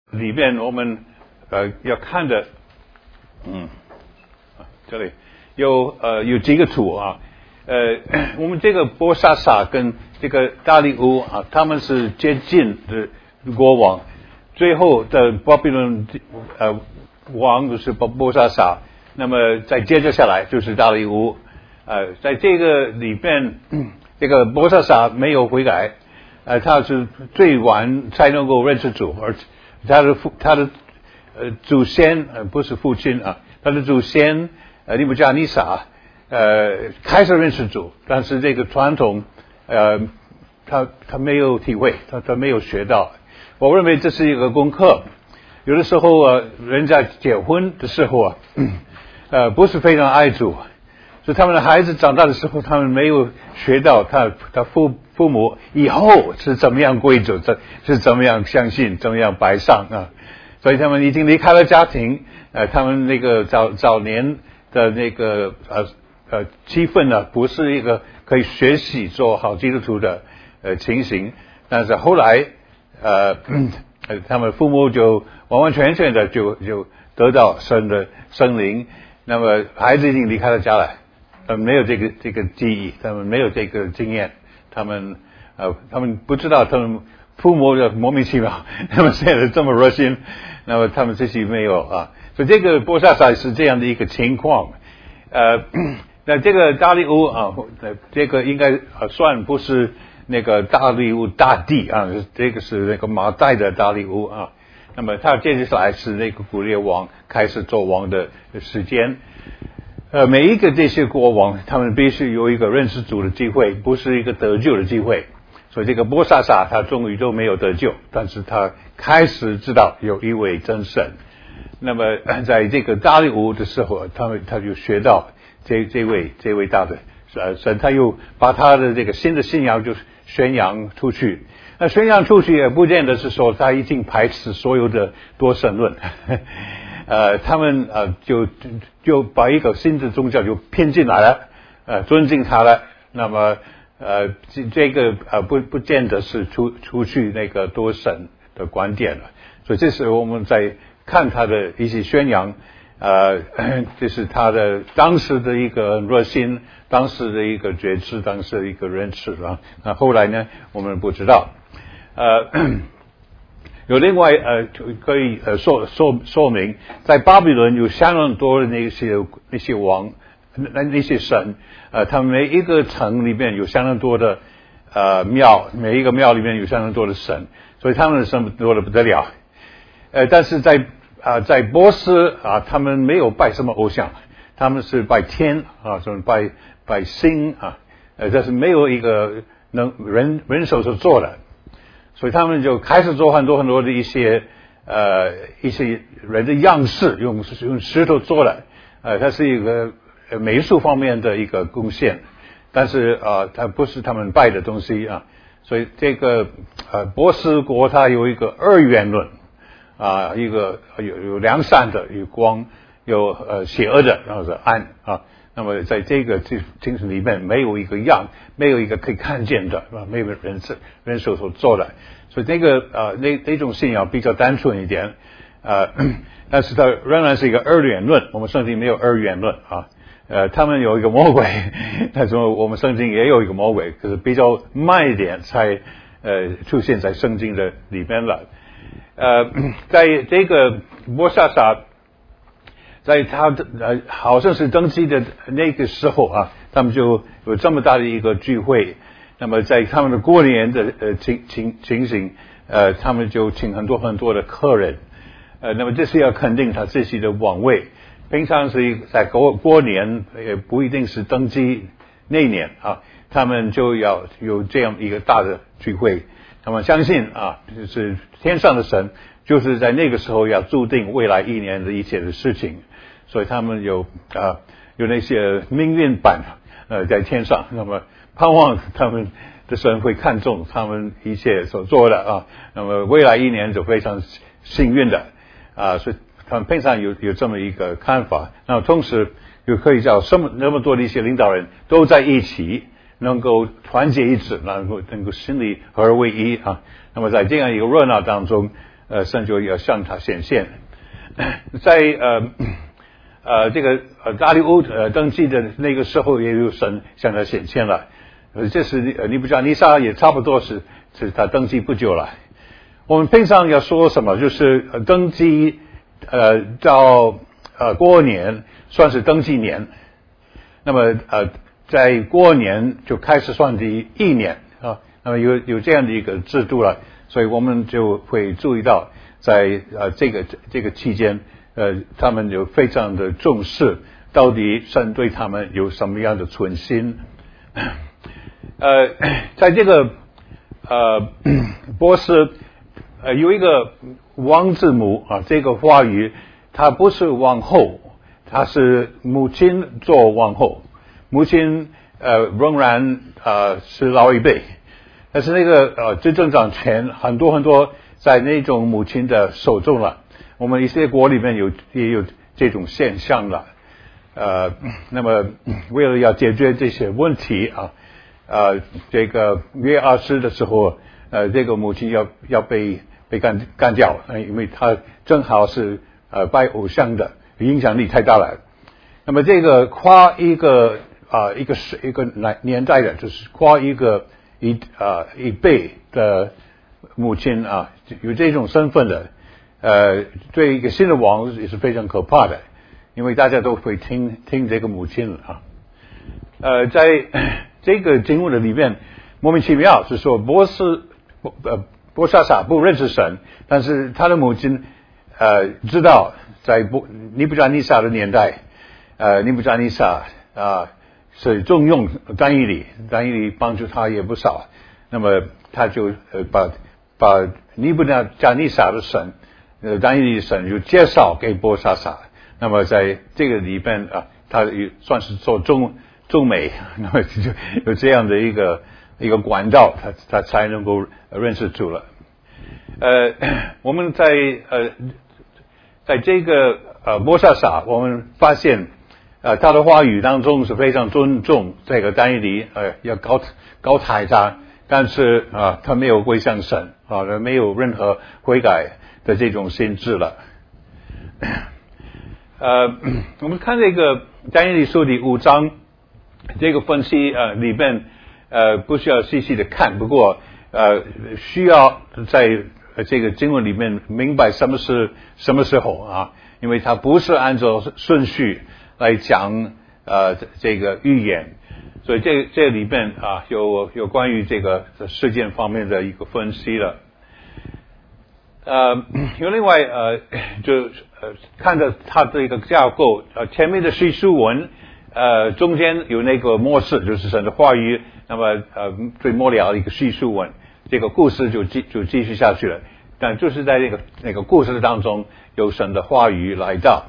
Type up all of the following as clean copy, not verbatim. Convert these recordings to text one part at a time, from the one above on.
里面我们要看的，这里有几个图啊，我们这个波萨萨跟这个大利乌啊，他们是接近的国王，最后的巴比伦王就是波萨萨，那么再接着下来就是大利乌，在这个里面，这个波萨萨没有悔改，他是最晚才能够认识主，而他的祖先不是父亲啊，他的祖先尼布加尼撒开始认识主，但是这个传统他没有体会，他没有学到。我认为这是一个功课。有的时候人家结婚的时候不是非常爱主，所以他们的孩子长大的时候，他们没有学到他父母以后是怎么样归主，是怎么样相信，怎么样摆上啊。所以他们已经离开了家庭，他们那个早年的那个气氛呢，不是一个可以学习做好基督徒的情形。但是后来他们父母就完完全全的就得到神的圣灵，那么孩子已经离开了家了，他们没有这个记忆，他们没有这个经验，他们不知道他们父母的莫名其妙，他们现在这么热心，那么他们自己没有啊，所以这个波萨萨是这样的一个情况。那这个大利乌啊，这个应该算不是那个大利乌大帝啊，这个是那个马代的大利乌啊。那么他接下来是那个古列王开始做王的时间。每一个这些国王，他们必须有一个认识主的机会，不是一个得救的机会。所以这个波萨萨他终于都没有得救，但是他开始知道有一位真神。那么在这个大利乌的时候，他就学到这位大的神，他又把他的这个新的信仰就宣扬出去。那宣扬出去也不见得是说他已经排斥所有的多神论，他们就把一个新的宗教就骗进来了，尊敬他了。那么这个不见得是出去那个多神的观点了。所以这是我们在看他的一些宣扬，这是他的当时的一个热心，当时的一个觉知，当时的一个认识啊。那后来呢，我们不知道。有另外可以说明，在巴比伦有相当多的那些王，那些神，他们每一个城里面有相当多的庙，每一个庙里面有相当多的神，所以他们的神多得不得了。但是在波斯啊，他们没有拜什么偶像，他们是拜天啊，什么拜星啊，这是没有一个能人手所做的。所以他们就开始做很多的一些人的样式，用石头做的，它是一个美术方面的一个贡献，但是它不是他们拜的东西啊。所以这个波斯国它有一个二元论啊，一个有良善的，有光，有邪恶的，然后是暗啊。那么在这个精神里面，没有一个样，没有一个可以看见的，没有人手所做的，所以这个那种信仰比较单纯一点，但是它仍然是一个二元论。我们圣经没有二元论啊，他们有一个魔鬼，但是我们圣经也有一个魔鬼，可是比较慢一点才出现在圣经的里面了。在这个波萨萨。在他的好像是登基的那个时候啊，他们就有这么大的一个聚会。那么在他们的过年的情形，他们就请很多的客人。那么这是要肯定他自己的王位。平常是在过年，也不一定是登基那年啊，他们就要有这样一个大的聚会。他们相信啊，就是天上的神，就是在那个时候要注定未来一年的一切的事情。所以他们有那些命运板在天上，那么盼望他们的神会看重他们一切所做的啊，那么未来一年就非常幸运的啊，所以他们平常有这么一个看法。那么同时又可以叫那么多的一些领导人都在一起，能够团结一致，能够心里合而为一啊。那么在这样一个热闹当中， 神就要向他显现。在这个大利乌登基的那个时候，也有神向他显现了。这是尼布甲尼撒也差不多是他登基不久了。我们平常要说什么？就是登基到过年算是登基年，那么在过年就开始算第一年啊。那么有这样的一个制度了，所以我们就会注意到，在这个期间，他们有非常的重视，到底神对他们有什么样的存心。在这个波斯有一个王字母啊，这个话语它不是王后，它是母亲做王后，母亲仍然是老一辈，但是那个执政掌权很多在那种母亲的手中了。我们一些国里面也有这种现象了。那么为了要解决这些问题啊，这个约阿施的时候，这个母亲要被干掉，因为她正好是拜偶像的，影响力太大了。那么这个跨一个年代的，就是跨一辈的母亲啊，有这种身份的，对一个新的王也是非常可怕的，因为大家都会听这个母亲啊。在这个经文的里面，莫名其妙是说波沙撒不认识神，但是他的母亲知道在尼布甲尼撒的年代，尼布甲尼撒是重用但以理帮助他也不少，那么他就把尼布甲尼撒的神但以理的神就介绍给波沙撒，那么在这个里边他也算是做中美，那么就有这样的一个管道，他才能够认识主了。我们在这个波沙撒，我们发现他的话语当中是非常尊重这个但以理，要高抬他，但是他没有归向神没有任何悔改的这种心智了。我们看这个但以理书第5章。这个分析里面不需要细细的看，不过需要在这个经文里面明白什么时候啊，因为它不是按照顺序来讲这个预言，所以这里面有关于这个事件方面的一个分析了。有另外就看着它的一个架构，前面的叙述文。中间有那个末世，就是神的话语，那么最末了一个叙述文，这个故事就继续下去了。但就是在那个故事当中，有神的话语来到。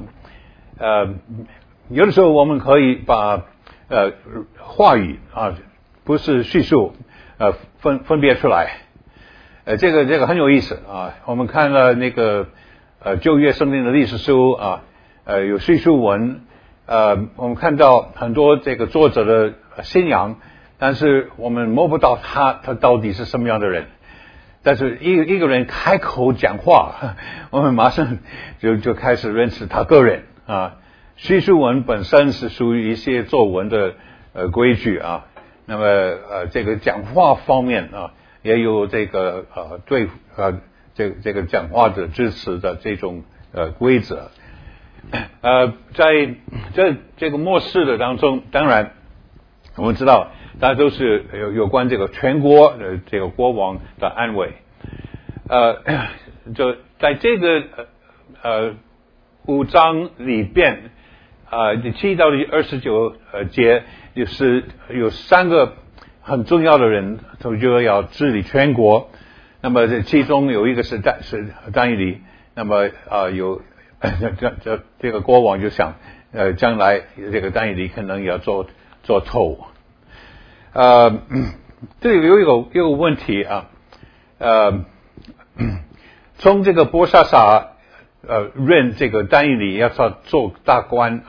有的时候我们可以把话语不是叙述分别出来。这个很有意思啊。我们看了那个旧约圣经的历史书有叙述文。我们看到很多这个作者的信仰，但是我们摸不到他到底是什么样的人。但是一个人开口讲话，我们马上就开始认识他个人啊。叙述文本身是属于一些作文的规矩啊。那么这个讲话方面也有这个对这个讲话的支持的这种规则。在这个末世的当中，当然我们知道大家都是有关这个全国的这个国王的安危。就在这个5章里边第7到第29节，就是有3个很重要的人，他就要治理全国。那么这其中有一个是但以理，那么有这个国王就想将来这个但以理可能也要做头。这里有一个问题从这个波沙撒任这个但以理要做大官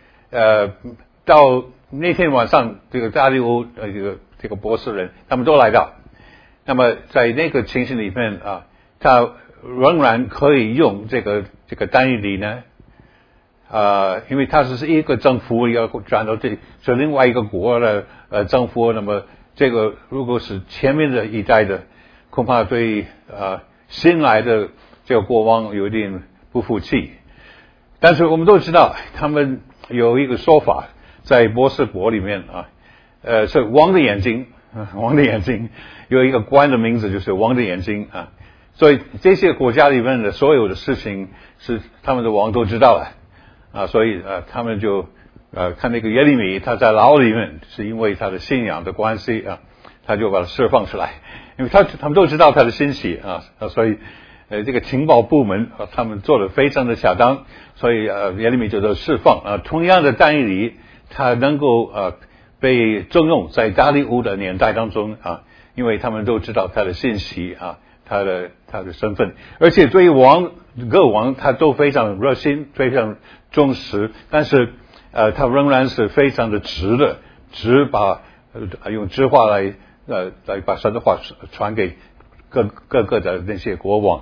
到那天晚上，这个大利乌这个波斯人他们都来到。那么在那个情形里面他仍然可以用这个但以理呢？因为他只是一个政府要转到这另外一个国的政府，那么这个如果是前面的一代的，恐怕对新来的这个国王有点不服气。但是我们都知道，他们有一个说法，在波斯国里面是王的眼睛，王的眼睛有一个官的名字就是王的眼睛啊。所以这些国家里面的所有的事情是他们的王都知道了所以他们就看那个耶利米他在牢里面是因为他的信仰的关系他就把他释放出来，因为他们都知道他的信息所以这个情报部门他们做得非常的恰当，所以耶利米就释放同样的但以理他能够被重用在大利乌的年代当中因为他们都知道他的信息他的身份，而且对于各王他都非常热心，非常重视，但是他仍然是非常的直把用直话来把神的话传给各个的那些国王。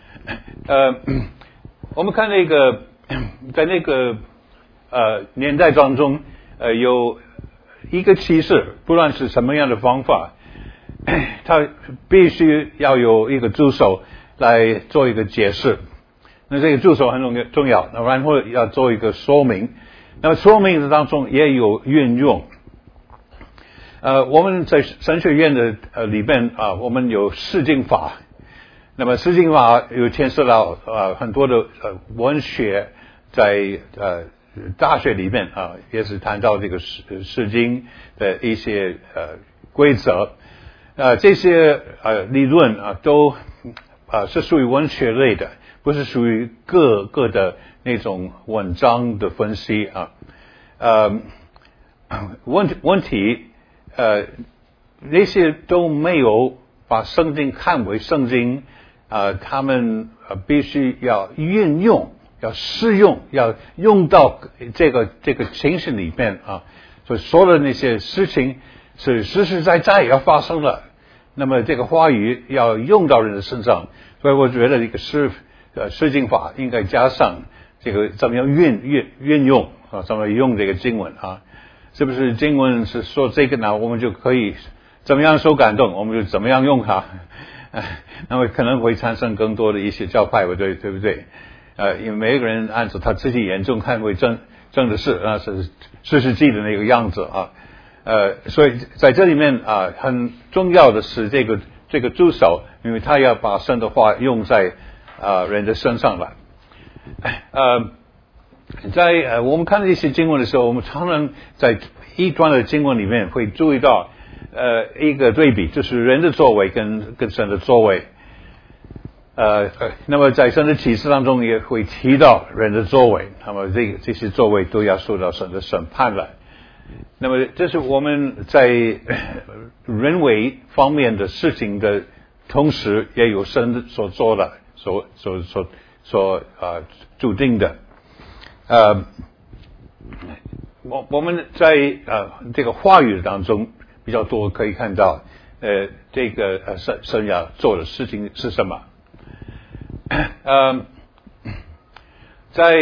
我们看那个在那个年代当中有一个骑士，不论是什么样的方法，他必须要有一个助手来做一个解释。那这个助手很重要，然后要做一个说明。那么说明当中也有运用。我们在神学院的里面我们有释经法。那么释经法有牵涉到很多的文学，在大学里面也是谈到这个释经的一些规则。这些理论都是属于文学类的，不是属于各个的那种文章的分析问题那些都没有把圣经看为圣经他们必须要运用，要适用，要用到这个情形里面所以说的那些事情是实实在在要发生了，那么这个话语要用到人的身上，所以我觉得这个释经法应该加上这个怎么样运用怎么用这个经文是不是经文是说这个呢，我们就可以怎么样受感动，我们就怎么样用它那么可能会产生更多的一些教派，对不对？因为每一个人按照他自己眼中看为正的事是士师记的那个样子所以在这里面很重要的是这个助手，因为他要把神的话用在人的身上来。在我们看这些经文的时候，我们常常在一段的经文里面会注意到一个对比，就是人的作为跟神的作为。那么在神的启示当中也会提到人的作为，那么这些作为都要受到神的审判了。那么这是我们在人为方面的事情的同时，也有神所做的所注定的。我们在这个话语当中比较多可以看到这个神要做的事情是什么。在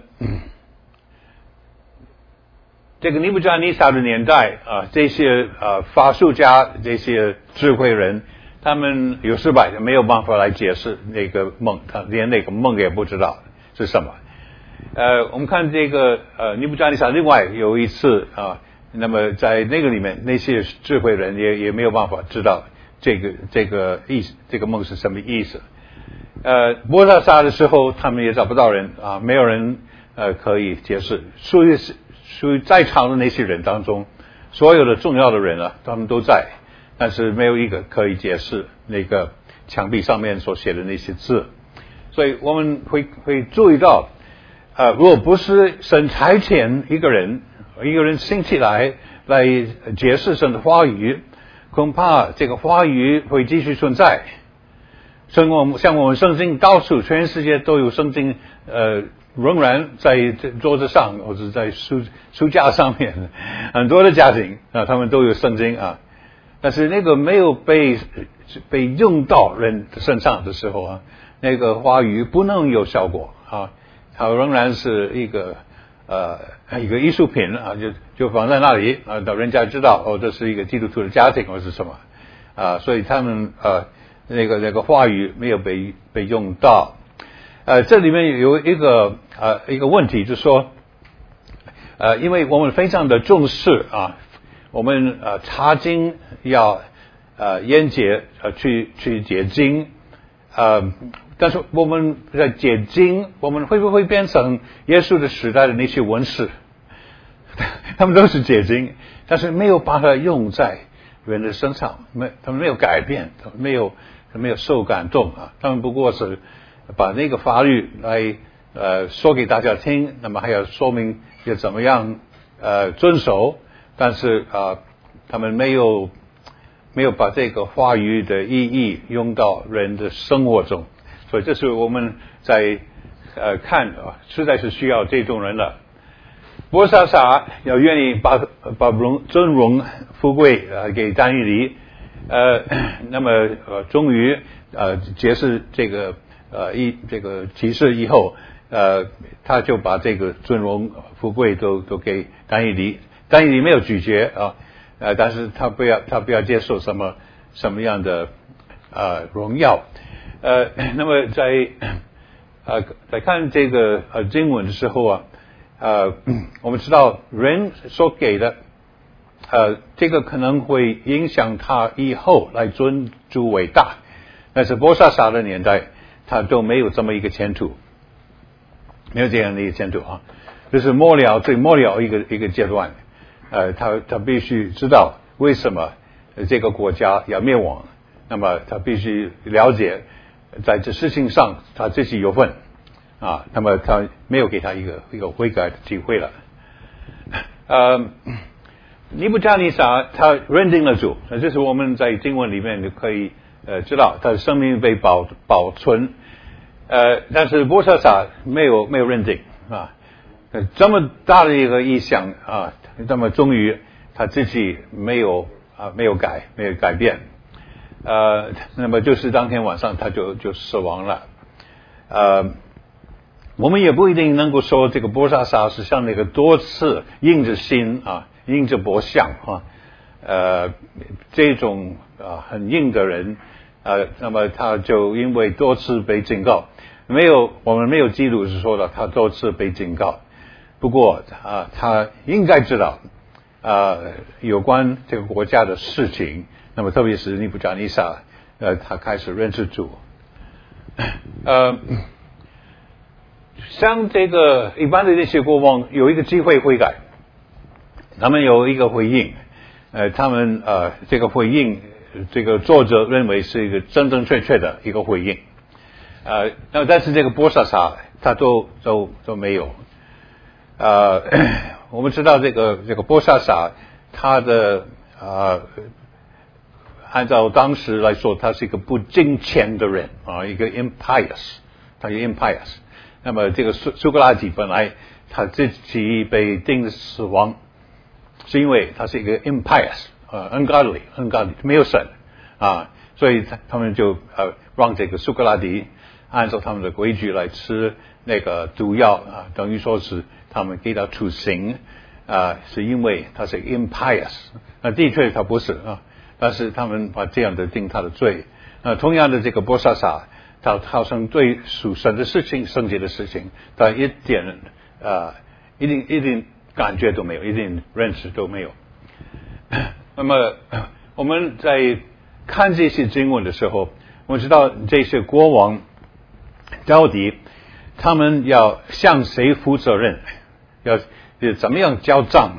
这个尼布甲尼撒的年代这些法术家，这些智慧人，他们有失败，没有办法来解释那个梦，他连那个梦也不知道是什么。我们看这个尼布甲尼撒另外有一次那么在那个里面，那些智慧人也没有办法知道这个意思，这个梦是什么意思。波萨沙的时候，他们也找不到人没有人可以解释。属于在场的那些人当中，所有的重要的人他们都在，但是没有一个可以解释那个墙壁上面所写的那些字。所以我们会注意到如果不是神差遣一个人兴起来解释神的话语，恐怕这个话语会继续存在。像我们圣经到处全世界都有圣经仍然在桌子上或者在书架上面，很多的家庭他们都有圣经但是那个没有被用到人身上的时候那个话语不能有效果啊，它仍然是一个艺术品啊，就放在那里啊，让人家知道哦，这是一个基督徒的家庭或是什么啊，所以他们那个话语没有被用到。这里面有一个问题，就是说因为我们非常的重视啊，我们查经要研解去解经但是我们在解经，我们会不会变成耶稣的时代的那些文士？他们都是解经，但是没有把它用在人的身上，他们没有改变，他们没有受感动啊，他们不过是把那个法律来说给大家听，那么还要说明要怎么样遵守，但是他们没有把这个话语的意义用到人的生活中，所以这是我们在看实在是需要这种人了。波沙撒要愿意把尊荣富贵给但以理，那么终于解释这个启示以后，他就把这个尊荣富贵都给但以理，但以理没有拒绝但是他不要接受什么样的荣耀。那么在看这个经文的时候我们知道人所给的这个可能会影响他以后来尊主为大，但是波沙撒的年代他都没有这么一个前途，没有这样的一个前途这是最末了一个阶段。他必须知道为什么这个国家要灭亡，那么他必须了解在这事情上他自己有份那么他没有给他一个悔改的机会了。尼布甲尼撒他认定了主，这是我们在经文里面就可以知道他的生命被保存，但是波沙撒没有认定这么大的一个意向那么终于他自己没有改变，那么就是当天晚上他就死亡了。我们也不一定能够说这个波沙撒是像那个多次硬着心硬着脖项这种很硬的人那么他就因为多次被警告，我们没有记录是说的他多次被警告，不过他应该知道有关这个国家的事情，那么特别是尼布甲尼撒他开始认识主。像这个一般的那些国王有一个机会悔改，他们有一个回应，他们这个回应这个作者认为是一个真正确的一个回应，那么但是这个波沙撒他都没有。我们知道这个波沙撒他的按照当时来说他是一个不敬虔的人一个 impious， 他是 impious。那么这个苏格拉底本来他自己被定死亡，是因为他是一个 impious ungodly 没有神所以他们就让这个苏格拉底按照他们的规矩来吃那个毒药等于说是他们给他处刑是因为他是 impious。那的确他不是但是他们把这样的定他的罪。同样的这个波沙撒他好像对属神的事情圣洁的事情他一点一点感觉都没有，一点认识都没有。那么我们在看这些经文的时候，我们知道这些国王到底他们要向谁负责任，要怎么样交账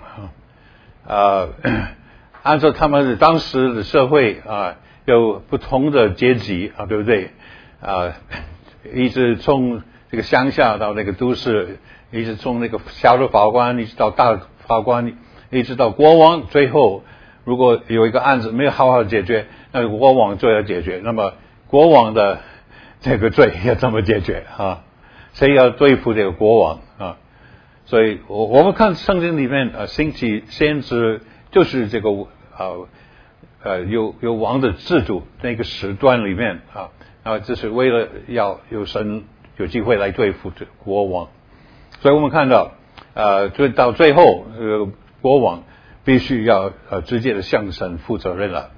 按照他们当时的社会有不同的阶级对不对一直从这个乡下到那个都市，一直从那个小的法官一直到大的法官，一直到国王，最后如果有一个案子没有好好解决，那国王就要解决，那么国王的这个罪要怎么解决谁要对付这个国王所以我们看圣经里面兴起先知就是这个有王的制度那个时段里面这是为了要有神有机会来对付这国王。所以我们看到到最后国王必须要直接的向神负责任了。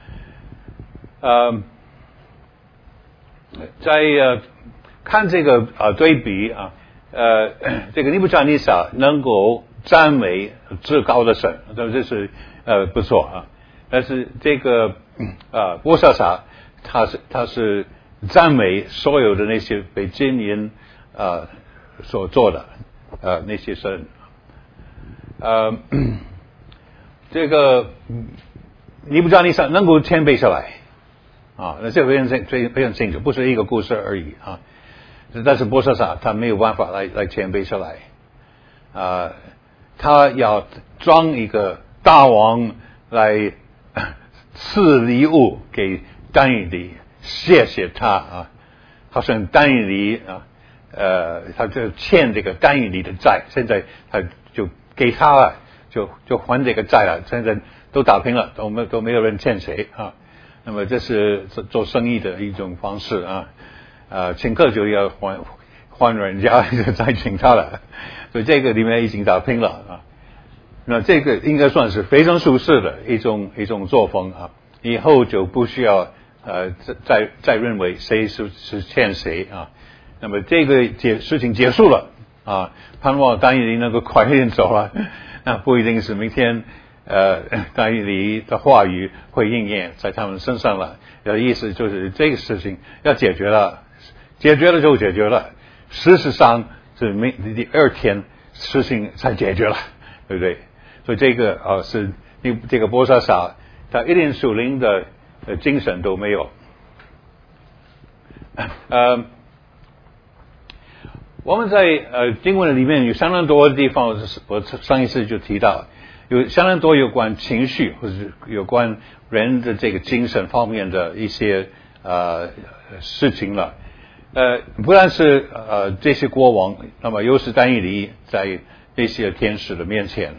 在看这个对比这个尼布甲尼撒能够赞美至高的神，这是不错啊。但是这个波沙撒他是赞美所有的那些被奸淫所做的那些神。这个尼布甲尼撒能够谦卑下来那这非常清楚，不是一个故事而已啊。但是波沙撒他没有办法来谦卑下来他要装一个大王来赐礼物给但以理，谢谢他好像但以理他就欠这个但以理的债，现在他就给他了，就还这个债了，现在都打平了，都没有人欠谁那么这是做生意的一种方式请客就要还人家再请他了，所以这个里面已经打拼了那这个应该算是非常舒适的一种作风以后就不需要再认为谁是欠谁那么这个事情结束了盼望但以理能够快一点走了，那不一定是明天但以理的话语会应验在他们身上了。意思就是这个事情要解决了就解决了，事实上是第二天事情才解决了，对不对？所以这个是这个波沙撒他一点属灵的精神都没有。我们在经文里面有相当多的地方，我上一次就提到有相当多有关情绪或者有关人的这个精神方面的一些事情了。不但是这些国王，那么又是但以理在这些天使的面前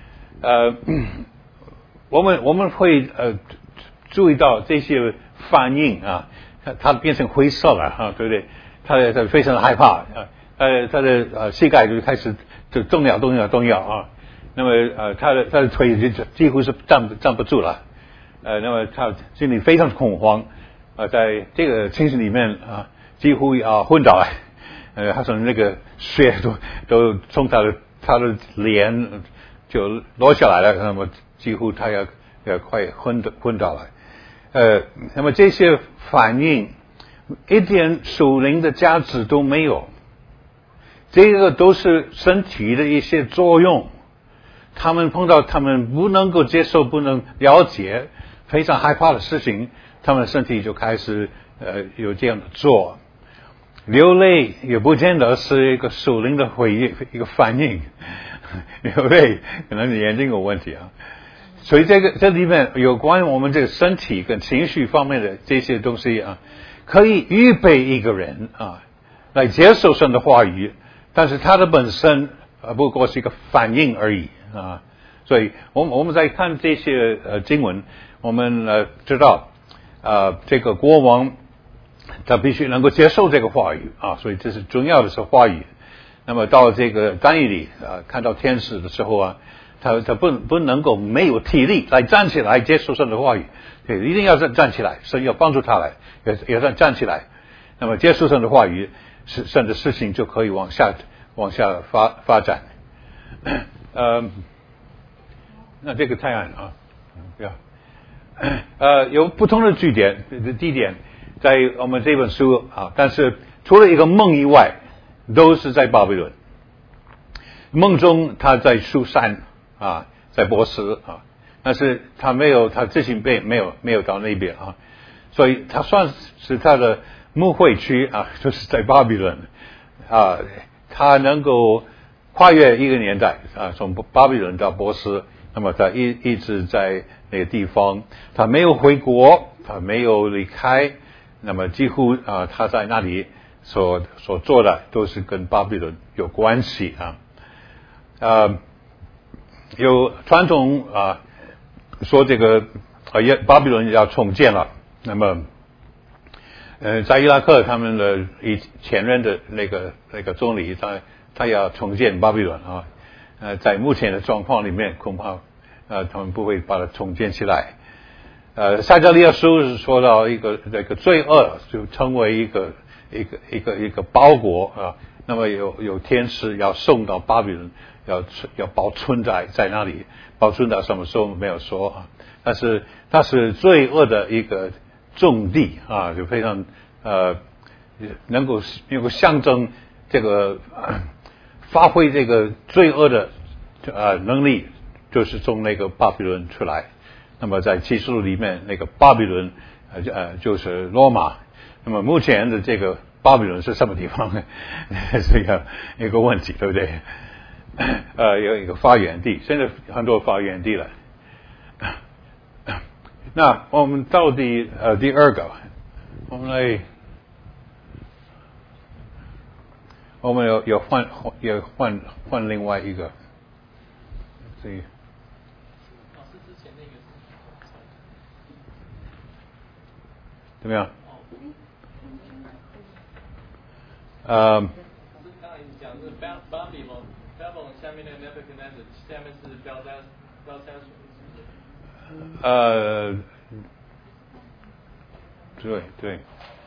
我们会注意到这些反应他变成灰色了对不对？他非常的害怕他的膝盖就开始就动摇那么他的腿就几乎是站不住了那么他心里非常恐慌在这个情形里面几乎要昏倒了好像那个血都从他的脸就落下来了，那么几乎他要快昏倒了那么这些反应一点属灵的价值都没有，这个都是身体的一些作用，他们碰到他们不能够接受不能了解非常害怕的事情，他们身体就开始有这样的做。流泪也不见得是一个属灵的回应，一个反应流泪可能你眼睛有问题所以这里面有关我们这个身体跟情绪方面的这些东西可以预备一个人来接受神的话语，但是他的本身不过是一个反应而已所以我们在看这些经文，我们知道这个国王他必须能够接受这个话语所以这是重要的是话语。那么到这个但以理看到天使的时候他不能够没有体力来站起来接受神的话语，一定要站起来，神要帮助他来也站起来，那么接受神的话语，神的事情就可以往下发展那这个太暗不要有不同的地点在我们这本书但是除了一个梦以外都是在巴比伦。梦中他在书珊在波斯但是他自己没有到那边所以他算是他的牧会区就是在巴比伦他能够跨越一个年代从巴比伦到波斯，那么他一直在那个地方，他没有回国，他没有离开，那么几乎他在那里所做的都是跟巴比伦有关系有传统说这个巴比伦要重建了，那么在伊拉克，他们的前任的那个总理，他要重建巴比伦啊。在目前的状况里面，恐怕他们不会把它重建起来。撒迦利亚书是说到这个罪恶就成为一个包裹啊，那么有天使要送到巴比伦，要保存在那里，保存到什么时候没有说啊，但是它是罪恶的一个重地啊，就非常能够象征这个发挥这个罪恶的能力，就是从那个巴比伦出来。那么在启示录里面，那个巴比伦就是罗马。那么目前的这个巴比伦是什么地方呢？是一个问题，对不对？有一个发源地，现在很多发源地了。那我们到第二个，我们有换另外一个，所以怎么样？刚才你讲是巴比伦下面的 Nebuchadnezzar， 下面是标加对对。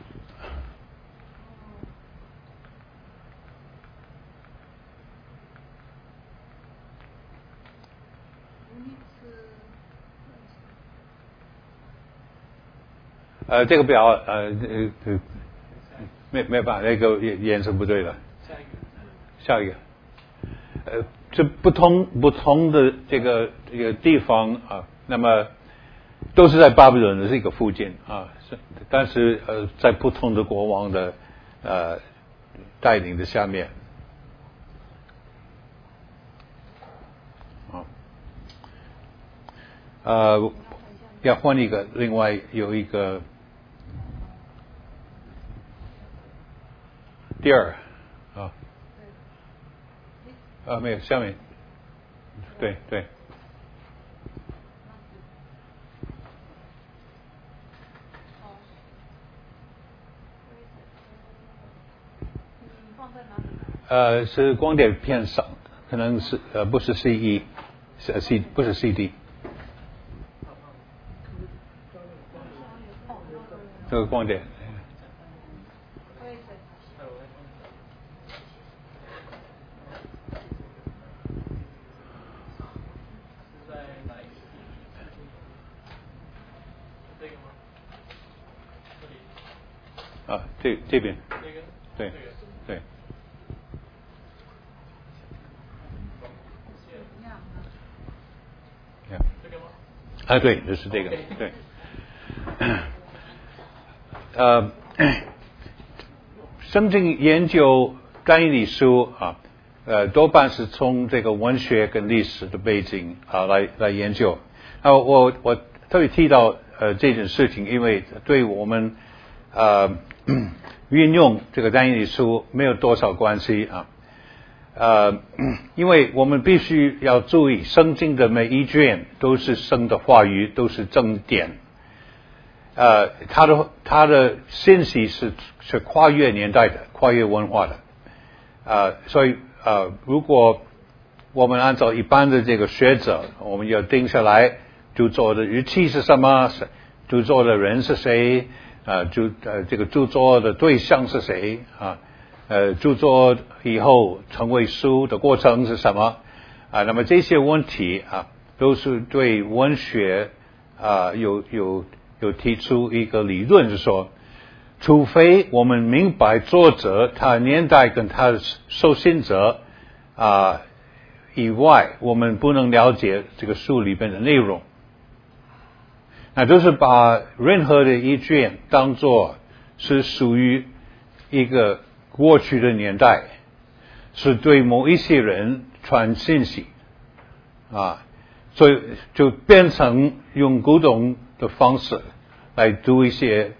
这个表没办法，那个颜色不对了。下一个，这不同的这个地方啊，那么都是在巴比伦的这个附近啊，但是在不同的国王的带领的下面要换一个，另外有一个第二没有下面，对对。是光点偏少，可能是不是 CE， 不是 CD。这个光点。这边。对对。对，就是这个，对。圣经研究但以理书啊，多半是从这个文学跟历史的背景啊来研究。我特别提到这件事情，因为对我们运用这个但以理书没有多少关系啊。因为我们必须要注意，圣经的每一卷都是神的话语，都是正典。它的信息是跨越年代的，跨越文化的。所以如果我们按照一般的这个学者，我们要定下来著作的日期是什么，著作的人是谁，这个著作的对象是谁啊？著作以后成为书的过程是什么啊？那么这些问题啊，都是对文学有提出一个理论，是说，除非我们明白作者他年代跟他的受信者以外，我们不能了解这个书里边的内容。那就是把任何的一卷当作是属于一个过去的年代，是对某一些人传信息所以就变成用古董的方式来读一些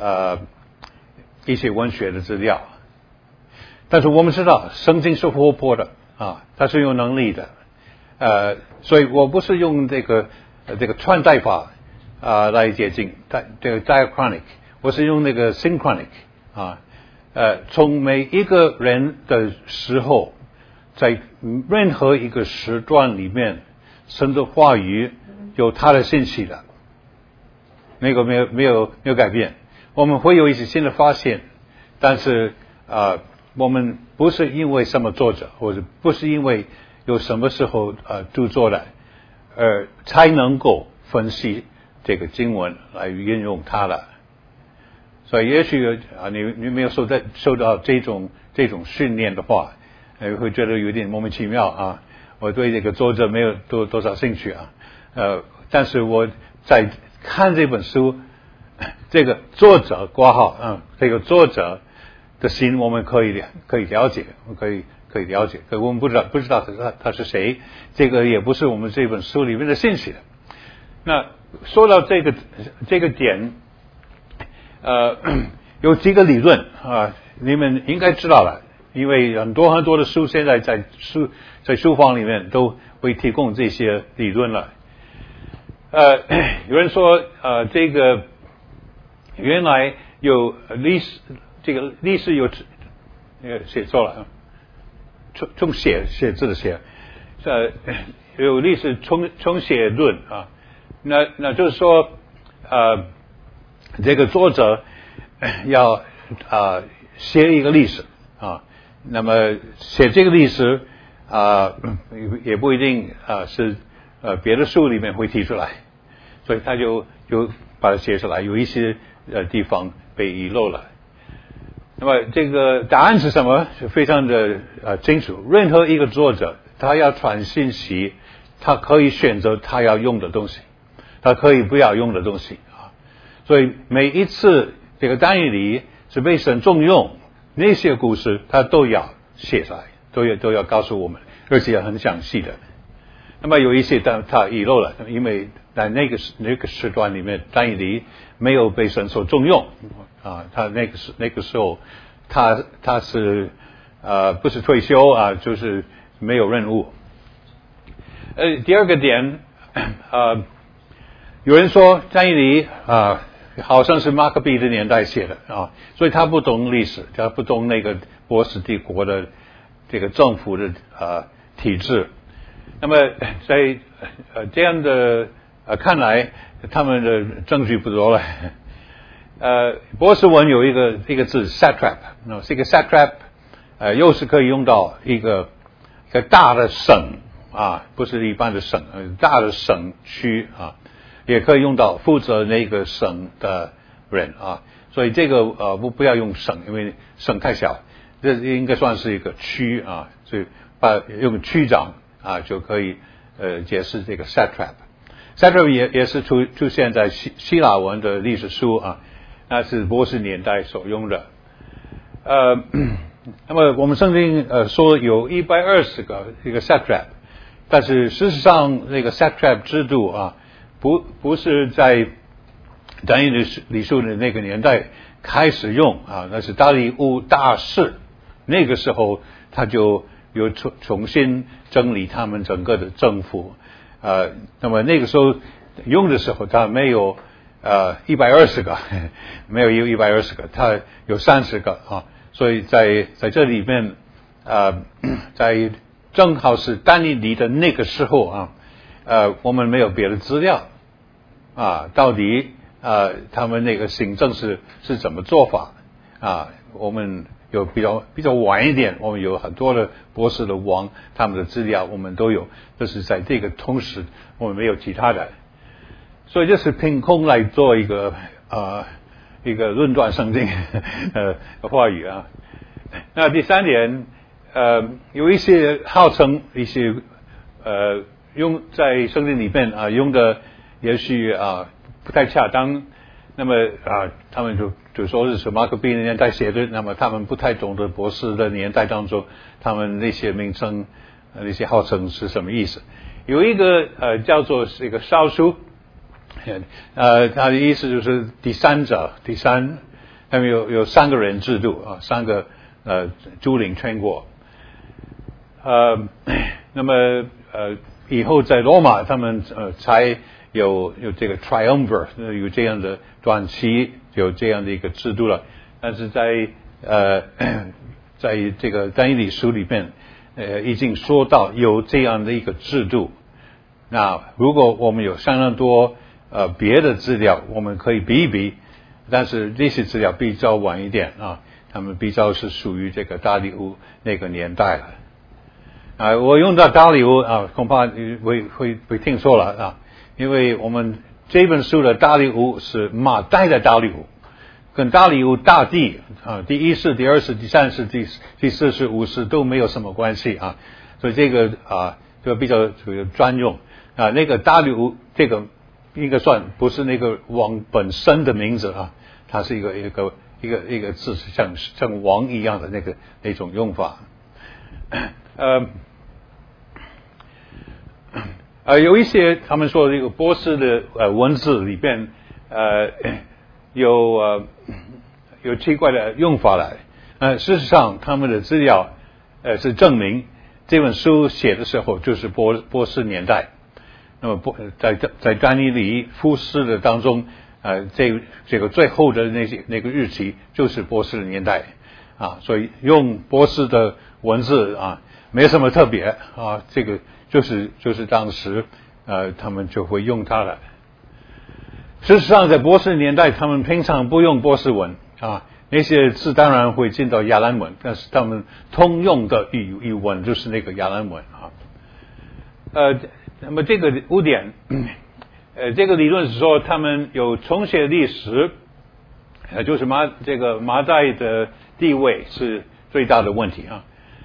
文学的资料。但是我们知道圣经是活泼的它是有能力的所以我不是用这个穿戴法来接近这个 diachronic， 我是用那个 synchronic 啊，从每一个人的时候，在任何一个时段里面，神的话语有他的信息的，没有改变。我们会有一些新的发现，但是我们不是因为什么作者，或者不是因为有什么时候著作的，才能够分析这个经文来运用它的。所以也许你没有受到这种训练的话，会觉得有点莫名其妙啊。我对这个作者没有多少兴趣啊，但是我在看这本书，这个作者括号这个作者的心我们可以了解，可以了解，可我们不知道他是谁，这个也不是我们这本书里面的信息的。那说到这个点，有几个理论啊，你们应该知道了，因为很多的书现在在书房里面都会提供这些理论了。有人说这个原来有历史，这个历史有写错了，重写字的写，有历史重写论啊，那就是说这个作者要写一个历史啊，那么写这个历史也不一定是别的书里面会提出来，所以他就把它写出来，有一些地方被遗漏了。那么这个答案是什么？是非常的清楚。任何一个作者他要传信息，他可以选择他要用的东西，他可以不要用的东西啊。所以每一次这个但以理是被神重用，那些故事他都要写下来，都要告诉我们，而且很详细的。那么有一些他遗漏了，因为在那个时段里面，但以理没有被神所重用啊，他那个时候他是不是退休啊，就是没有任务。第二个点有人说但以理好像是马可比的年代写的啊，所以他不懂历史，他不懂那个波斯帝国的这个政府的体制。那么在这样的看来，他们的证据不多了。波斯文有一个字 satrap， 这个 satrap 又是可以用到一个大的省啊，不是一般的省，大的省区啊，也可以用到负责那个省的人啊。所以这个不要用省，因为省太小，这应该算是一个区啊，所以用区长就可以解释这个 satrap。satrap 也是出现在希腊文的历史书啊，那是波斯年代所用的。那么我们圣经说有120个这个 satrap， 但是事实上那个 satrap 制度啊，不是在但以理书的那个年代开始用啊，那是大利乌大士那个时候他就有重新整理他们整个的政府，那么那个时候用的时候，他没有120个，没有120个，他有30个啊，所以在这里面在正好是但以理的那个时候啊，我们没有别的资料啊，到底他们那个行政是怎么做法啊？我们有比较晚一点，我们有很多的波斯的王，他们的资料我们都有，但是在这个同时我们没有其他的，所以这是凭空来做一个论断圣经话语啊。那第三点，有一些号称一些用在圣经里面用的也许不太恰当，那么他们就说是马可比的年代写的，那么他们不太懂得波斯的年代当中他们那些名称那些号称是什么意思。有一个叫做这个少书，他的意思就是第三者，他们有3个人制度啊，3个诸领全国，那么以后在罗马他们才有这个 triumvir， 有这样的短期有这样的一个制度了。但是在这个但以理书里面，已经说到有这样的一个制度。那如果我们有相当多别的资料，我们可以比一比，但是这些资料比较晚一点啊，他们比较是属于这个大利乌那个年代了。我用到大利乌啊，恐怕你会听说了啊，因为我们这本书的大利乌是马代的大利乌，跟大利乌大地啊，第一世、第二世、第三世、第四世、五世都没有什么关系啊，所以这个就比较专用啊。那个大利乌这个应该算不是那个王本身的名字啊，它是一个字，像王一样的那种用法。有一些他们说这个波斯的文字里边有奇怪的用法来。事实上他们的资料是证明这本书写的时候就是波斯年代。那么在但以理夫士的当中，这个最后的那个日期就是波斯的年代啊，所以用波斯的文字啊没什么特别啊，这个就是当时他们就会用它了。事实上在波斯年代他们平常不用波斯文啊，那些字当然会进到亚兰文，但是他们通用的语文就是那个亚兰文啊。那么这个污点这个理论是说他们有重写历史，就是马代的地位是最大的问题啊。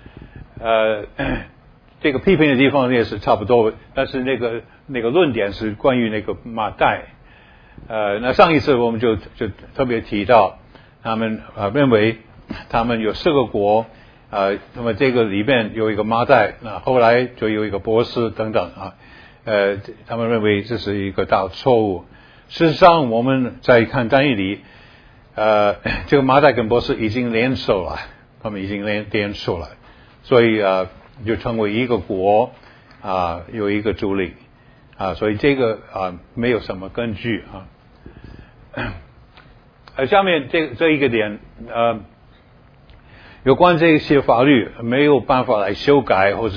这个批评的地方也是差不多，但是那个论点是关于那个马代。那上一次我们就特别提到，他们认为他们有4个国，那么这个里面有一个马代，那后来就有一个波斯等等啊。他们认为这是一个大错误。事实上我们在看但以理，这个马代跟波斯已经联手了，他们已经联手了，所以就成为一个国有一个主领所以这个没有什么根据下面这一个点有关这些法律没有办法来修改或者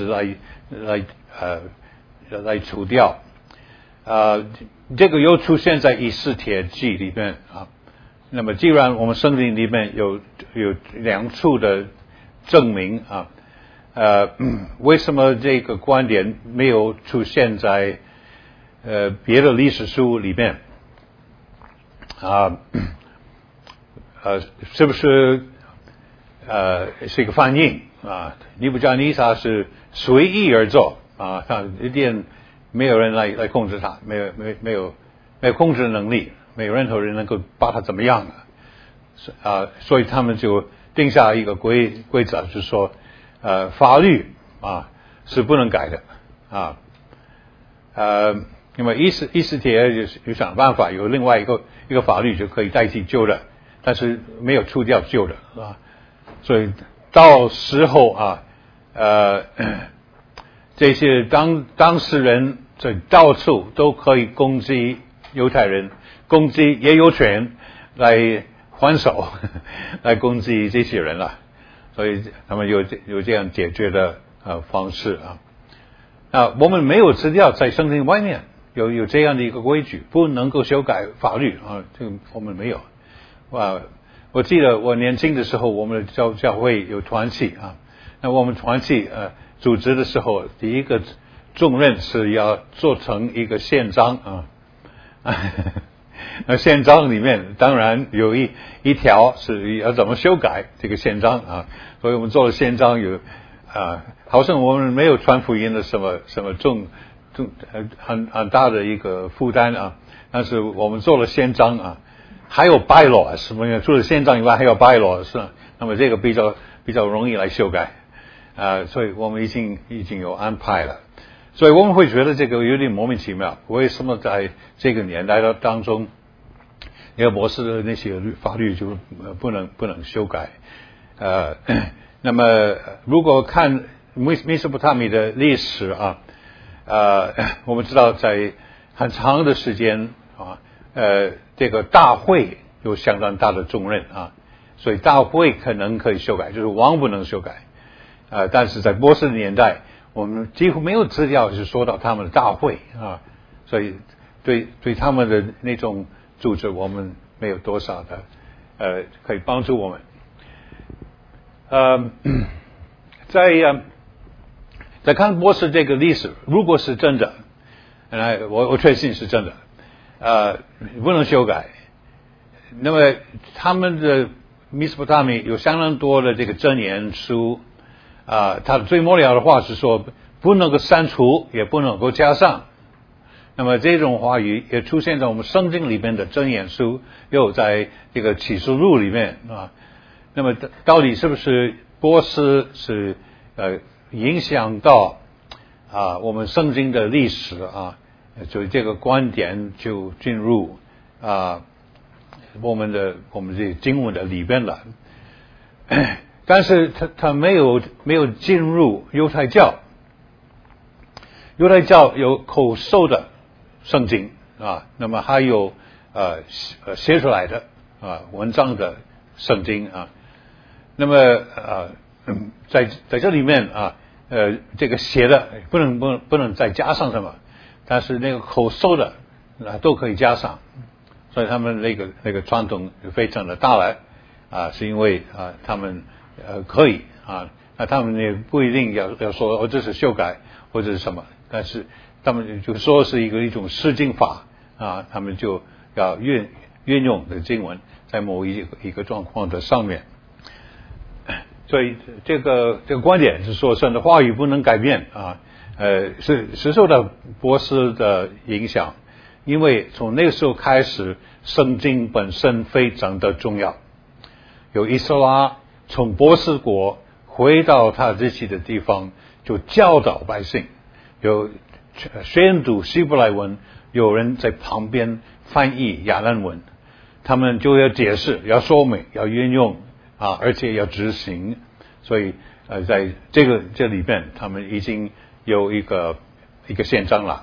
来除掉这个又出现在以斯帖记里面那么既然我们圣经里面有2处的证明为什么这个观点没有出现在别的历史书里面是不是是一个翻译尼布甲尼撒是随意而做他一定没有人来控制他，没有控制能力，没有任何人能够把他怎么样所以他们就定下一个规则，就是说法律是不能改的那么以斯帖有想办法有另外一个法律就可以代替旧的，但是没有除掉旧的所以到时候这些当事人在到处都可以攻击犹太人，攻击也有权来还手来攻击这些人了，所以他们有这样解决的方式我们没有资料在圣经外面有这样的一个规矩，不能够修改法律这个我们没有我记得我年轻的时候，我们的教会有团契那我们团契组织的时候，第一个重任是要做成一个宪章那宪章里面当然有一条是要怎么修改这个宪章所以我们做了宪章有好像我们没有传福音的什么很大的一个负担但是我们做了宪章还有 bylaw 什么除了宪章以外还有 bylaw 那么这个比较容易来修改所以我们已经有安排了，所以我们会觉得这个有点莫名其妙，为什么在这个年代的当中那个波斯的那些法律就不能修改那么如果看米索不达米的历史我们知道在很长的时间这个大会有相当大的重任啊，所以大会可能可以修改，就是王不能修改。但是在波斯的年代，我们几乎没有资料是说到他们的大会啊，所以对他们的那种组织，我们没有多少的可以帮助我们。在看波斯这个历史，如果是真的，我确信是真的，不能修改。那么他们的米索不达米有相当多的这个箴言书，他最末了的话是说不能够删除，也不能够加上。那么这种话语也出现在我们圣经里面的箴言书，又在这个启示录里面啊。那么到底是不是波斯是影响到我们圣经的历史啊？所以这个观点就进入我们这经文的里边了。但是他没有进入犹太教。犹太教有口授的圣经那么还有写出来的文章的圣经啊。那么在这里面这个写的不能再加上什么，但是那个口授的都可以加上，所以他们那个传统非常的大了是因为他们可以那他们也不一定要说这是修改或者是什么，但是他们就说是一种释经法他们就要运用的经文在某一个状况的上面。所以这个观点是说，神的话语不能改变是受到波斯的影响，因为从那个时候开始，圣经本身非常的重要。有以斯拉从波斯国回到他自己的地方，就教导百姓，有宣读希伯来文，有人在旁边翻译亚兰文，他们就要解释，要说明，要运用而且要执行。所以在这里边，他们已经有一个宪章了。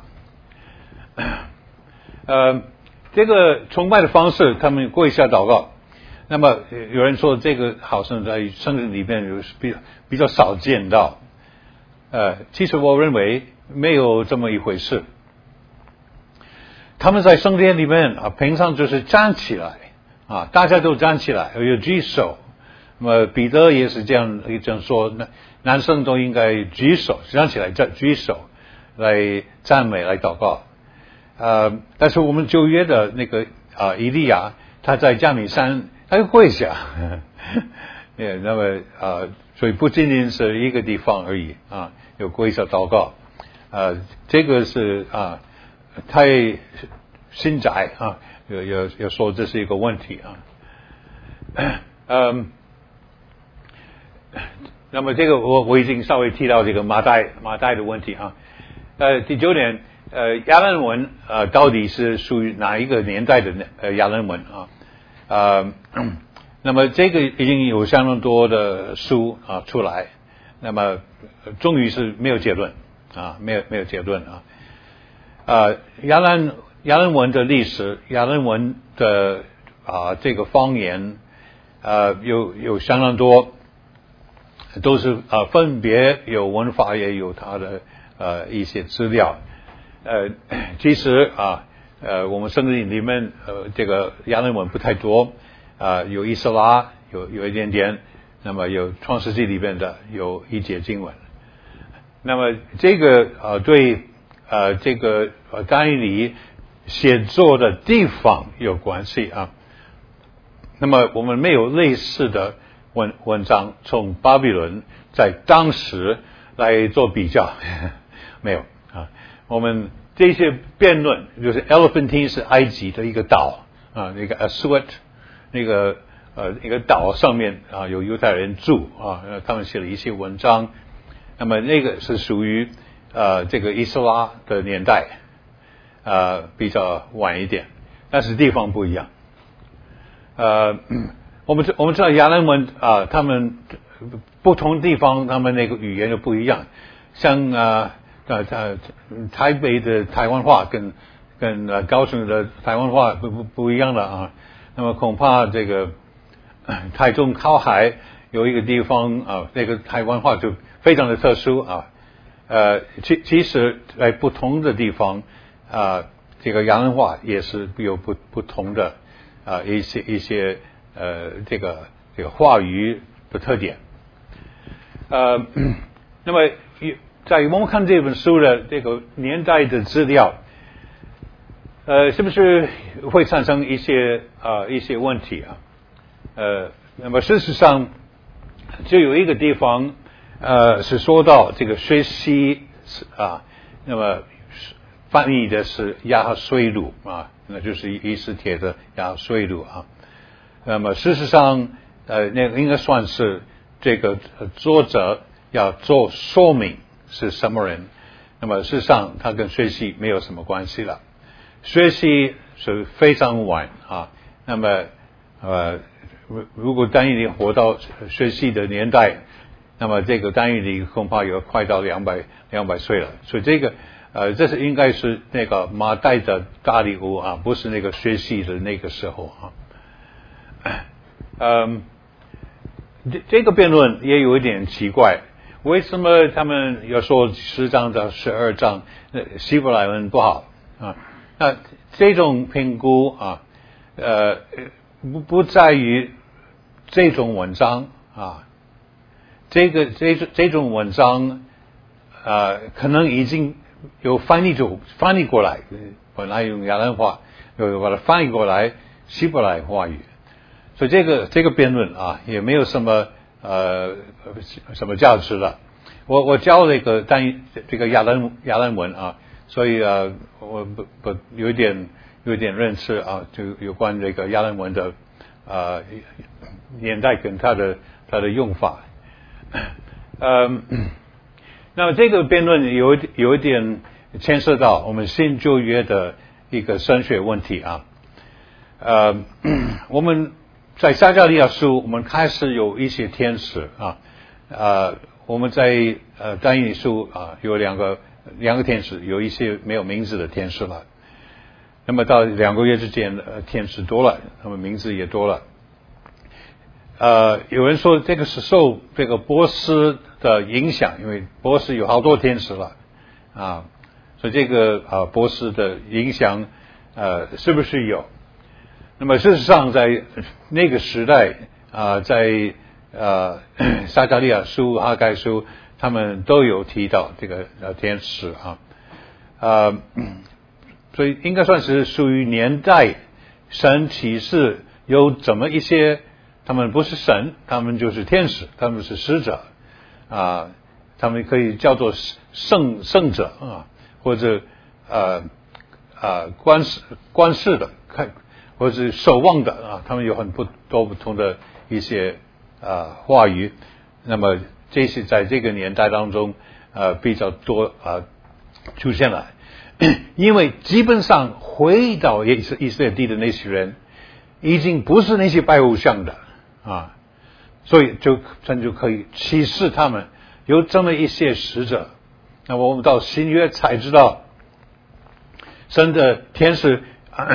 这个崇拜的方式，他们跪下祷告。那么有人说这个好像在圣经里面有比较少见到。其实我认为没有这么一回事。他们在圣殿里面平常就是站起来大家都站起来，有举手。那么彼得也是这样说，男生都应该举手，站起来举手来赞美来祷告。但是我们旧约的那个以利亚，他在加米山他就跪下那么所以不仅仅是一个地方而已有跪下祷告这个是太心窄要说这是一个问题那么这个我已经稍微提到这个马代的问题第9点亚兰文到底是属于哪一个年代的亚兰文那么这个已经有相当多的书出来，那么终于是没有结论没有结论亚兰文的历史，亚兰文的这个方言有相当多，都是分别有文法，也有它的一些资料。其实我们圣经里面这个亚兰文不太多有以斯拉有一点点，那么有创世纪里面的有一节经文。那么这个对这个但以理写作的地方有关系那么我们没有类似的文章从巴比伦在当时来做比较没有我们这些辩论就是 Elephantine 是埃及的一个岛那个 Aswat 那个一个岛上面有犹太人住他们写了一些文章，那么那个是属于这个以斯拉的年代比较晚一点，但是地方不一样我们知道亚兰文他们不同地方他们那个语言就不一样，像台北的台湾话跟高雄的台湾话不一样的那么恐怕这个台中靠海有一个地方啊，这个台湾话就非常的特殊啊。其实在不同的地方啊，这个亚人话也是有不同的一些这个话语的特点。那么在我们看这本书的这个年代的资料，是不是会产生一些问题啊？那么事实上，就有一个地方是说到这个学习那么翻译的是亚水路啊，那就是以斯帖的亚水路啊。那么事实上，那个应该算是这个作者要做说明是什么人。那么事实上，他跟学习没有什么关系了。学习是非常晚啊。那么如果单一你活到学习的年代，那么这个单一你恐怕有快到200岁了。所以这是应该是那个马代的大礼物啊，不是那个学习的那个时候啊。这个辩论也有一点奇怪，为什么他们要说10章到12章希伯来文不好啊？那这种评估啊，不在于这种文章啊，这种文章可能已经有翻译过来，本来用亚兰话有把它翻译过来希伯来话语。所以这个辩论啊，也没有什么什么价值了。我教这个亚兰文啊，所以我有一点认识啊，就有关这个亚兰文的年代跟它的用法。那么这个辩论有一点牵涉到我们新旧约的一个神学问题啊。我们在撒迦利亚书，我们开始有一些天使啊，我们在但以理书啊有两个天使，有一些没有名字的天使了。那么到2个月之间，天使多了，那么名字也多了。有人说这个是受这个波斯的影响，因为波斯有好多天使了啊，所以这个波斯的影响是不是有？那么事实上，在那个时代在撒迦利亚书、哈该书，他们都有提到这个天使啊，所以应该算是属于年代神启示有这么一些，他们不是神，他们就是天使，他们是使者啊，他们可以叫做圣者啊，或者观视的或者是守望的啊，他们有很多不同的一些话语。那么这些在这个年代当中比较多出现了，因为基本上回到以色列地的那些人已经不是那些拜偶像的啊，所以神就可以启示他们有这么一些使者。那么我们到新约才知道，神的天使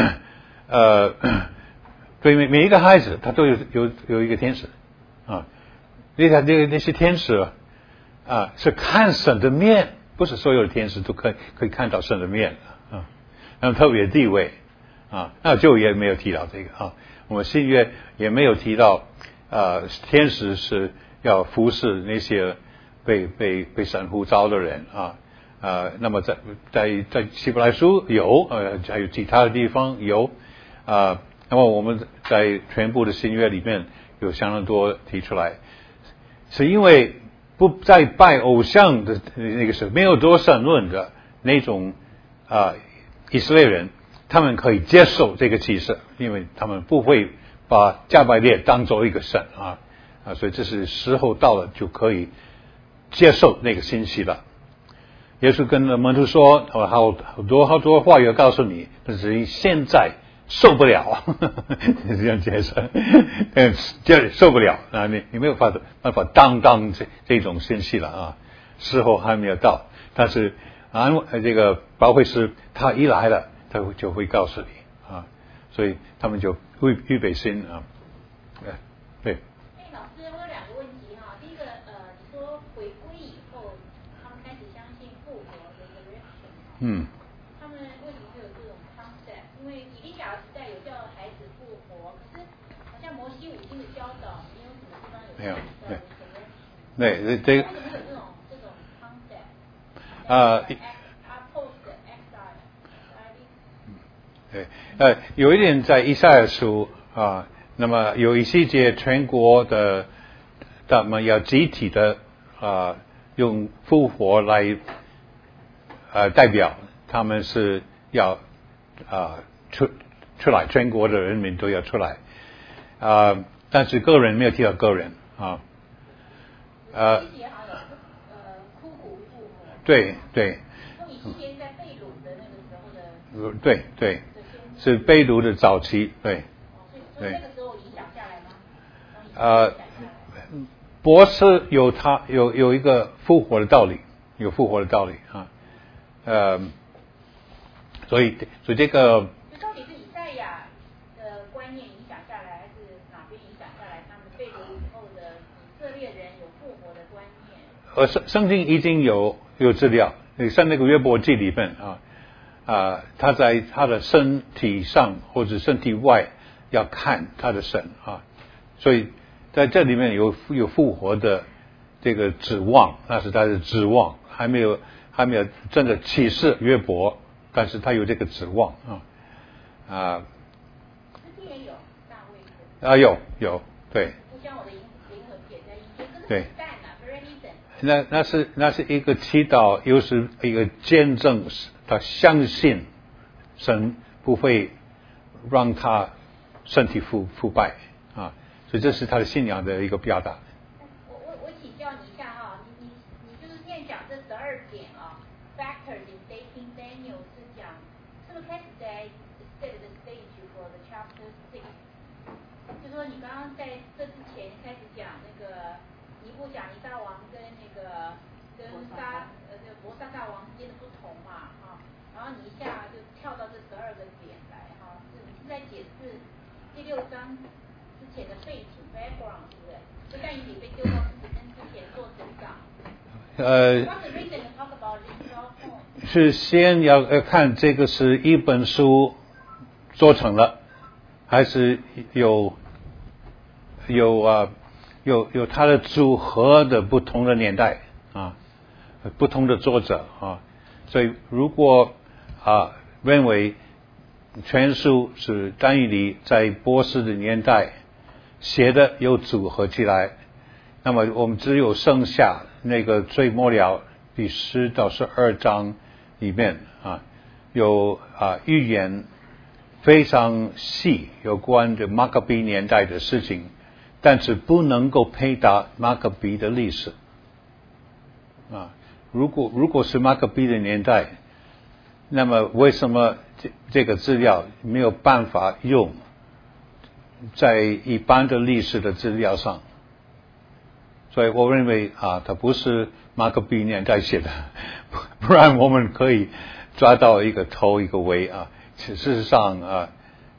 对每一个孩子他都有一个天使啊，那些天使是看神的面，不是所有的天使都可以看到神的面啊，那么特别地位啊，那就也没有提到这个啊，我们新约也没有提到天使是要服侍那些被神呼召的人啊。那么在希伯来书有还有其他的地方有那么我们在全部的新约里面有相当多提出来，是因为不再拜偶像的那个是没有多神论的那种以色列人，他们可以接受这个启示，因为他们不会把加百列当作一个神所以这是时候到了就可以接受那个信息了。耶稣跟门徒说好多话要告诉你，但是现在受不了这样解释受不了你没有办法当这种信息了时候还没有到，但是这个保惠师他一来了，他就会告诉你所以他们就预备心啊，对。 老师，我有2个问题哈。第一个，你说回归以后，他们开始相信复活的 resurrection。他们为什么会有这种 concept？ 因为以利亚的时代有叫孩子复活，可是好像摩西五经的教导没有什么地方有。 没有， 对， 这个。 为什么有这种 concept？ 对，有一点在以赛亚书啊，那么有一些节全国的，他们要集体的用复活来代表，他们是要出来，全国的人民都要出来但是个人没有提到个人啊。 枯骨复活。 对。对，是被掳的早期，对。 所以那个时候影响下来吗？ 博士有一个复活的道理，所以这个。 到底是以赛亚的观念影响下来，还是哪边影响下来？他们被掳以后的以色列人有复活的观念？ 圣经已经有资料，像那个约伯记里面他在他的身体上或者身体外要看他的神所以在这里面有复活的这个指望，那是他的指望，还没有真的启示约伯，但是他有这个指望诗篇也有大卫有对。 不像我的灵和铁在一起，可是对。 那是一个祈祷，又是一个见证，他相信神不会让他身体腐败所以这是他的信仰的一个表达。 我请教你一下你就是念讲这12点factors in dating Daniel 是不是开始在 set the stage for the chapter 6？ 就说你刚刚在这之前开始讲那个尼布甲尼撒王跟伯沙撒王之间的不同嘛然后你一下就跳到这12个点来你是在解释第6章之前的背景 background 是不是？就但以理被丢到死坑之前做成长。 是先要看这个是一本书做成了，还是有它的组合的不同的年代不同的作者所以如果认为全书是但以理在波斯的年代写的有组合起来，那么我们只有剩下那个最末了第10到12章里面有预言非常细有关的马可比年代的事情，但是不能够配搭马可比的历史如果是马可比的年代，那么为什么这个资料没有办法用在一般的历史的资料上？所以我认为它不是马可比年代写的，不然我们可以抓到一个头一个尾事实上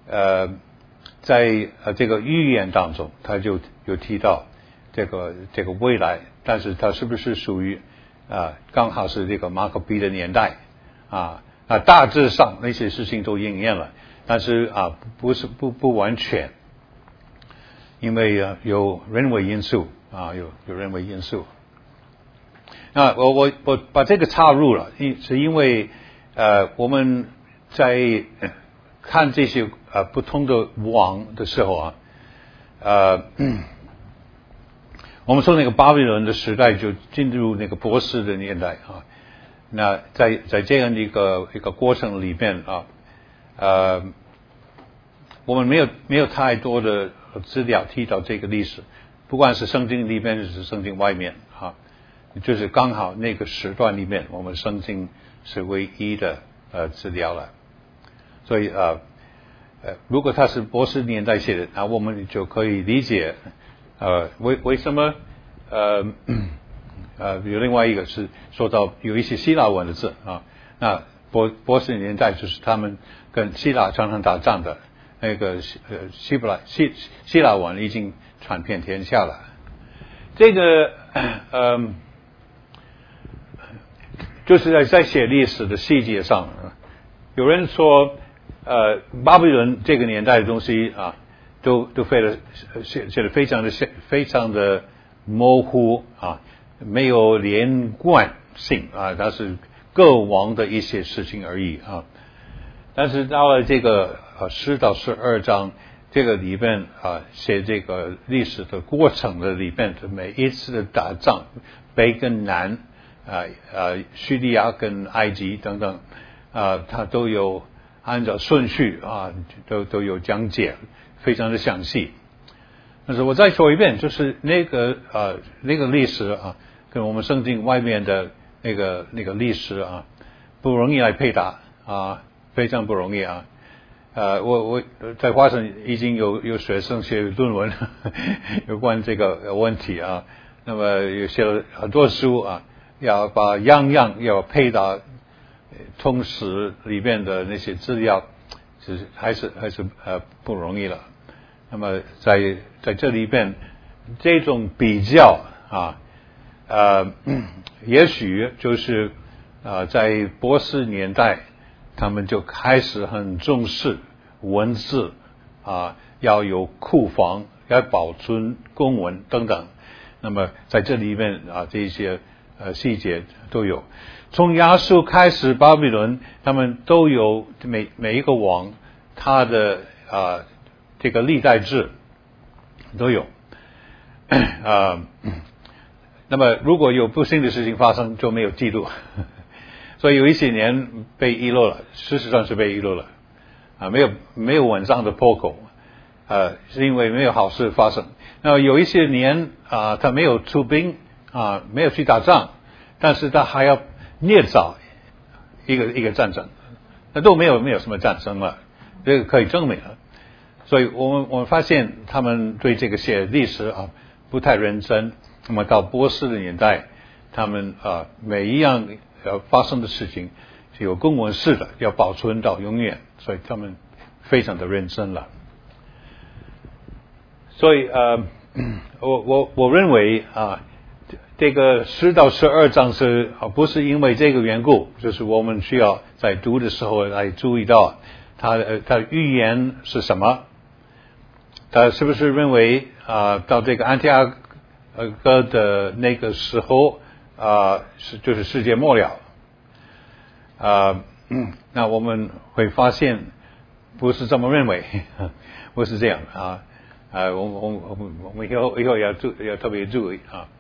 在这个预言当中，他就有提到这个未来，但是它是不是属于刚好是这个马可比的年代大致上那些事情都应验了，但是不完全，因为有人为因素有人为因素。我把这个插入了，是因为我们在看这些不同的王的时候我们从那个巴比伦的时代就进入那个波斯的年代那在这样的一个过程里面我们没有太多的资料提到这个历史，不管是圣经里面还是圣经外面就是刚好那个时段里面，我们圣经是唯一的资料了。所以如果它是波斯年代写的，那我们就可以理解为什么有另外一个是说到有一些希腊文的字那波斯年代就是他们跟希腊常常打仗的， 那个希腊文已经传遍天下了。这个就是在写历史的细节上，有人说巴比伦这个年代的东西啊，都写得非常的模糊啊，没有连贯性啊，它是各王的一些事情而已啊。但是到了这个10到12章这个里边啊，写这个历史的过程的里边的每一次的打仗，北跟南叙利亚跟埃及等等它都有按照顺序啊，都有讲解，非常的详细。但是我再说一遍，就是那个历史啊，跟我们圣经外面的那个历史啊，不容易来配搭啊，非常不容易啊。我在华盛已经有学生写论文有关这个问题啊，那么也写了很多书啊，要把样要配搭通史里面的那些资料，就是还是不容易了。那么在这里边这种比较也许就是在波斯年代他们就开始很重视文字要有库房，要保存公文等等。那么在这里面这些细节都有。从亚述开始，巴比伦他们都有每一个王他的这个历代志都有那么如果有不幸的事情发生，就没有记录所以有一些年被遗漏了，事实上是被遗漏了没有晚上的破口是因为没有好事发生。那有一些年他没有出兵没有去打仗，但是他还要捏造一个战争，那都没有什么战争了，这个可以证明了。所以我们发现他们对这个写历史不太认真。那么到波斯的年代，他们每一样发生的事情是有公文式的，要保存到永远，所以他们非常的认真了。所以我认为这个10到12章是不是因为这个缘故，就是我们需要在读的时候来注意到他的预言是什么，他是不是认为到这个安提阿哥的那个时候就是世界末了那我们会发现不是这么认为不是这样我们以后要特别注意